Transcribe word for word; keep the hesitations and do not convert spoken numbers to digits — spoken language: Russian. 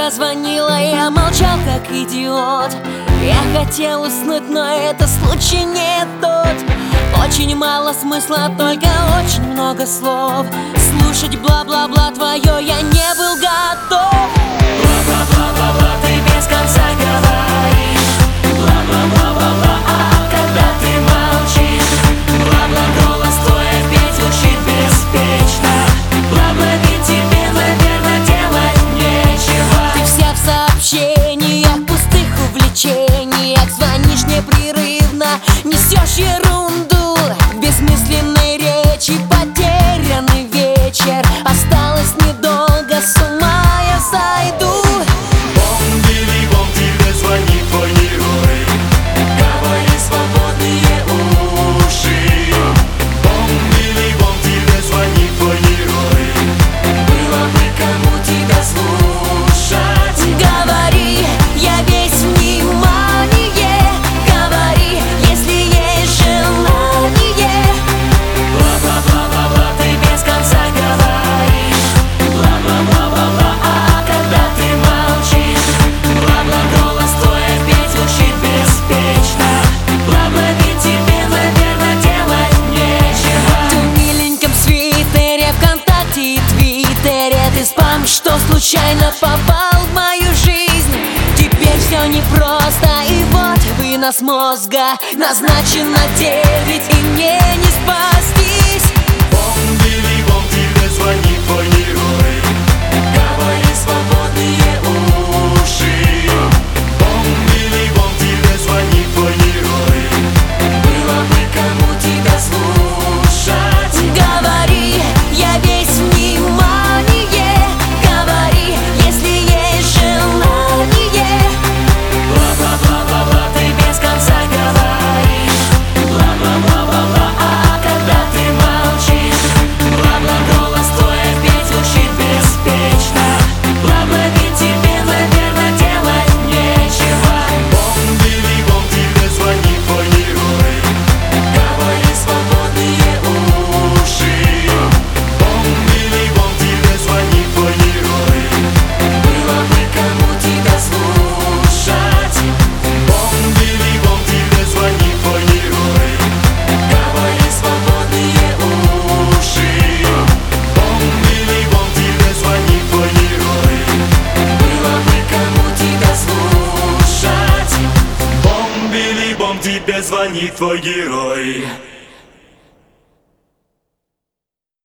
когда звонила, я молчал как идиот. Я хотел уснуть, но это случай не тот. Очень мало смысла, только очень много слов. Слушать бла-бла-бла твое я не был готов. Бла-бла-бла-бла-бла, ты без конца говоришь. Бла-бла-бла-бла-бла, а когда ты молчишь. Бла-бла, голос твой опять звучит беспечно. Бла-бла, ведь тебе, наверное, делать нечего. Ты вся в сообщениях, пустых увлечениях. Звонишь непрерывно, несешь ерунду. В бессмысленной речи потерянный вечер. Осталось недолго, с ума я сойду. Спам, что случайно попал в мою жизнь. Теперь все непросто, и вот вынос мозга. Назначено девять, и мне не спастись. Бом-били-бом, тебе звонит твой герой. Говори, свободные уши. Бом-били-бом, тебе звонит твой герой. Было бы кому тебя слушать. Говори, я весь внимание. Тебе звонит твой герой.